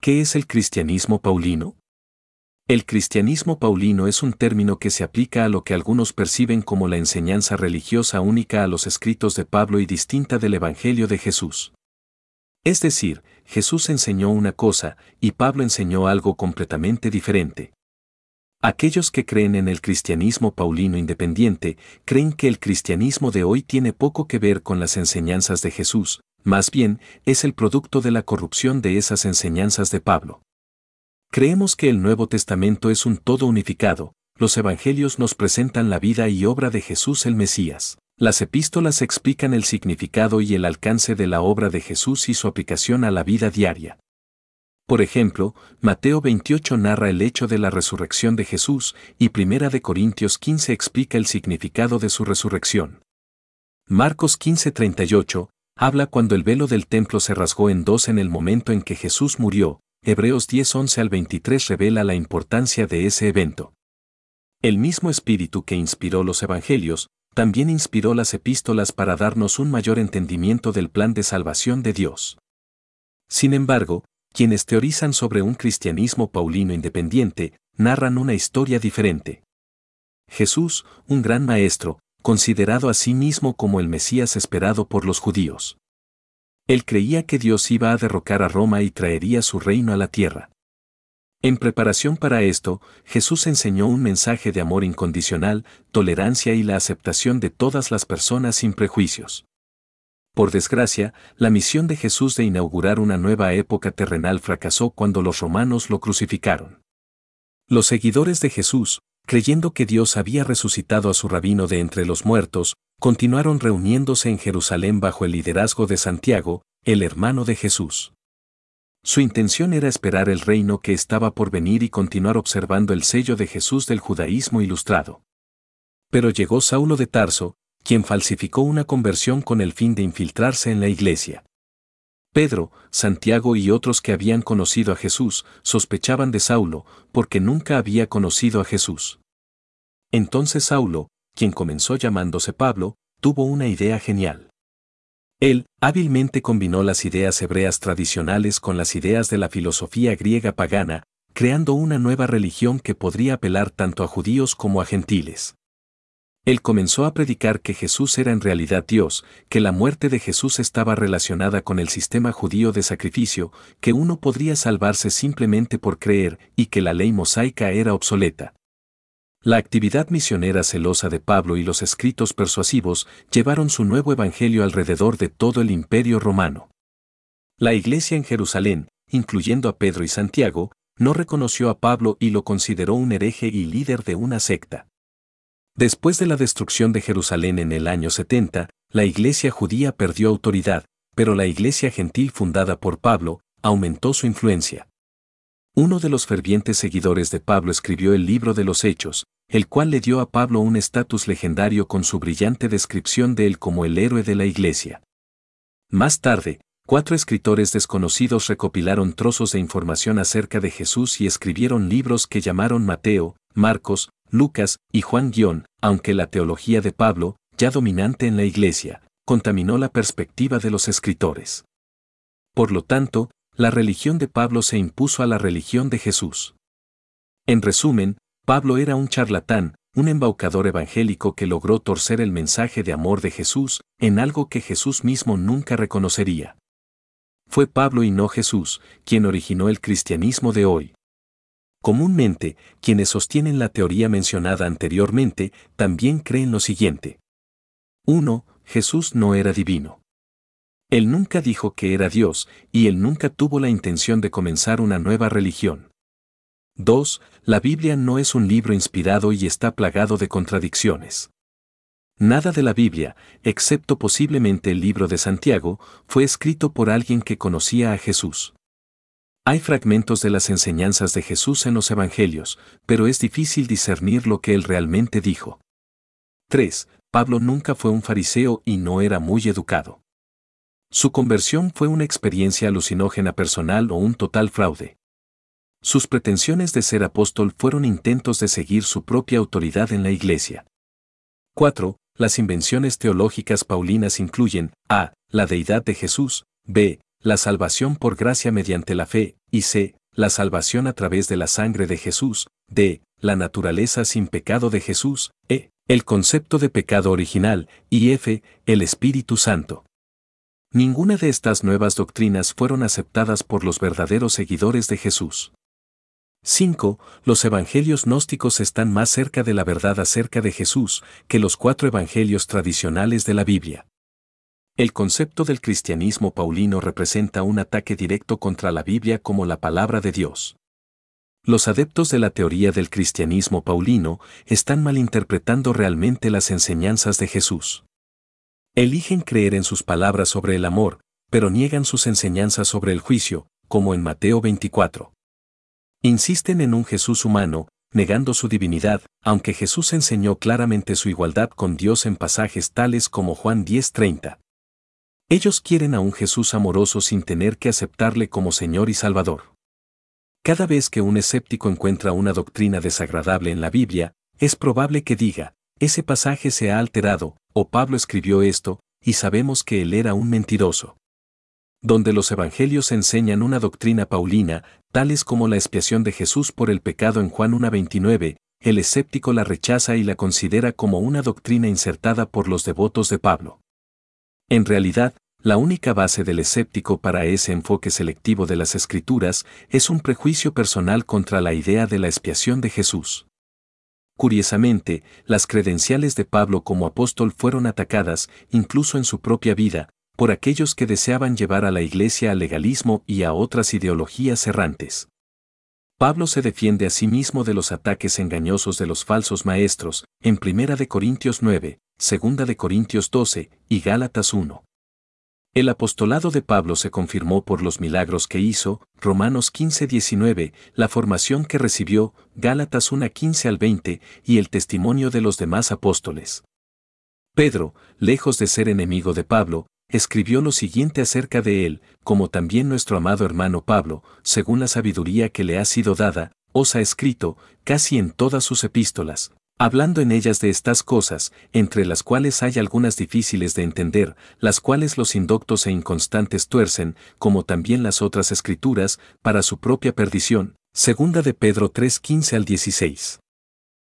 ¿Qué es el cristianismo paulino? El cristianismo paulino es un término que se aplica a lo que algunos perciben como la enseñanza religiosa única a los escritos de Pablo y distinta del Evangelio de Jesús. Es decir, Jesús enseñó una cosa y Pablo enseñó algo completamente diferente. Aquellos que creen en el cristianismo paulino independiente creen que el cristianismo de hoy tiene poco que ver con las enseñanzas de Jesús, más bien es el producto de la corrupción de esas enseñanzas de Pablo. Creemos que el Nuevo Testamento es un todo unificado, los evangelios nos presentan la vida y obra de Jesús el Mesías. Las epístolas explican el significado y el alcance de la obra de Jesús y su aplicación a la vida diaria. Por ejemplo, Mateo 28 narra el hecho de la resurrección de Jesús y 1 Corintios 15 explica el significado de su resurrección. Marcos 15:38 habla cuando el velo del templo se rasgó en dos en el momento en que Jesús murió. Hebreos 10:11 al 23 revela la importancia de ese evento. El mismo Espíritu que inspiró los Evangelios, también inspiró las epístolas para darnos un mayor entendimiento del plan de salvación de Dios. Sin embargo, quienes teorizan sobre un cristianismo paulino independiente, narran una historia diferente. Jesús, un gran maestro, considerado a sí mismo como el Mesías esperado por los judíos. Él creía que Dios iba a derrocar a Roma y traería su reino a la tierra. En preparación para esto, Jesús enseñó un mensaje de amor incondicional, tolerancia y la aceptación de todas las personas sin prejuicios. Por desgracia, la misión de Jesús de inaugurar una nueva época terrenal fracasó cuando los romanos lo crucificaron. Los seguidores de Jesús, creyendo que Dios había resucitado a su rabino de entre los muertos, continuaron reuniéndose en Jerusalén bajo el liderazgo de Santiago, el hermano de Jesús. Su intención era esperar el reino que estaba por venir y continuar observando el sello de Jesús del judaísmo ilustrado. Pero llegó Saulo de Tarso, quien falsificó una conversión con el fin de infiltrarse en la iglesia. Pedro, Santiago y otros que habían conocido a Jesús sospechaban de Saulo, porque nunca había conocido a Jesús. Entonces Saulo, quien comenzó llamándose Pablo, tuvo una idea genial. Él, hábilmente combinó las ideas hebreas tradicionales con las ideas de la filosofía griega pagana, creando una nueva religión que podría apelar tanto a judíos como a gentiles. Él comenzó a predicar que Jesús era en realidad Dios, que la muerte de Jesús estaba relacionada con el sistema judío de sacrificio, que uno podría salvarse simplemente por creer y que la ley mosaica era obsoleta. La actividad misionera celosa de Pablo y los escritos persuasivos llevaron su nuevo evangelio alrededor de todo el imperio romano. La iglesia en Jerusalén, incluyendo a Pedro y Santiago, no reconoció a Pablo y lo consideró un hereje y líder de una secta. Después de la destrucción de Jerusalén en el año 70, la iglesia judía perdió autoridad, pero la iglesia gentil fundada por Pablo aumentó su influencia. Uno de los fervientes seguidores de Pablo escribió el libro de los Hechos, el cual le dio a Pablo un estatus legendario con su brillante descripción de él como el héroe de la iglesia. Más tarde, 4 escritores desconocidos recopilaron trozos de información acerca de Jesús y escribieron libros que llamaron Mateo, Marcos, Lucas y Juan aunque la teología de Pablo, ya dominante en la iglesia, contaminó la perspectiva de los escritores. Por lo tanto, la religión de Pablo se impuso a la religión de Jesús. En resumen, Pablo era un charlatán, un embaucador evangélico que logró torcer el mensaje de amor de Jesús en algo que Jesús mismo nunca reconocería. Fue Pablo y no Jesús quien originó el cristianismo de hoy. Comúnmente, quienes sostienen la teoría mencionada anteriormente también creen lo siguiente. 1. Jesús no era divino. Él nunca dijo que era Dios, y él nunca tuvo la intención de comenzar una nueva religión. 2. La Biblia no es un libro inspirado y está plagado de contradicciones. Nada de la Biblia, excepto posiblemente el libro de Santiago, fue escrito por alguien que conocía a Jesús. Hay fragmentos de las enseñanzas de Jesús en los Evangelios, pero es difícil discernir lo que él realmente dijo. 3. Pablo nunca fue un fariseo y no era muy educado. Su conversión fue una experiencia alucinógena personal o un total fraude. Sus pretensiones de ser apóstol fueron intentos de seguir su propia autoridad en la iglesia. 4. Las invenciones teológicas paulinas incluyen a. La deidad de Jesús, b. la salvación por gracia mediante la fe, y c. la salvación a través de la sangre de Jesús, d. la naturaleza sin pecado de Jesús, e. el concepto de pecado original, y f. el Espíritu Santo. Ninguna de estas nuevas doctrinas fueron aceptadas por los verdaderos seguidores de Jesús. 5. Los evangelios gnósticos están más cerca de la verdad acerca de Jesús que los 4 evangelios tradicionales de la Biblia. El concepto del cristianismo paulino representa un ataque directo contra la Biblia como la palabra de Dios. Los adeptos de la teoría del cristianismo paulino están malinterpretando realmente las enseñanzas de Jesús. Eligen creer en sus palabras sobre el amor, pero niegan sus enseñanzas sobre el juicio, como en Mateo 24. Insisten en un Jesús humano, negando su divinidad, aunque Jesús enseñó claramente su igualdad con Dios en pasajes tales como Juan 10:30. Ellos quieren a un Jesús amoroso sin tener que aceptarle como Señor y Salvador. Cada vez que un escéptico encuentra una doctrina desagradable en la Biblia, es probable que diga, ese pasaje se ha alterado, o Pablo escribió esto, y sabemos que él era un mentiroso. Donde los evangelios enseñan una doctrina paulina, tales como la expiación de Jesús por el pecado en Juan 1:29, el escéptico la rechaza y la considera como una doctrina insertada por los devotos de Pablo. En realidad, la única base del escéptico para ese enfoque selectivo de las Escrituras es un prejuicio personal contra la idea de la expiación de Jesús. Curiosamente, las credenciales de Pablo como apóstol fueron atacadas, incluso en su propia vida, por aquellos que deseaban llevar a la iglesia al legalismo y a otras ideologías errantes. Pablo se defiende a sí mismo de los ataques engañosos de los falsos maestros, en 1 Corintios 9, 2 Corintios 12 y Gálatas 1. El apostolado de Pablo se confirmó por los milagros que hizo, Romanos 15:19, la formación que recibió, Gálatas 1:15-20, y el testimonio de los demás apóstoles. Pedro, lejos de ser enemigo de Pablo, escribió lo siguiente acerca de él, como también nuestro amado hermano Pablo, según la sabiduría que le ha sido dada, os ha escrito, casi en todas sus epístolas, hablando en ellas de estas cosas, entre las cuales hay algunas difíciles de entender, las cuales los indoctos e inconstantes tuercen, como también las otras escrituras, para su propia perdición. Segunda de Pedro 3:15-16.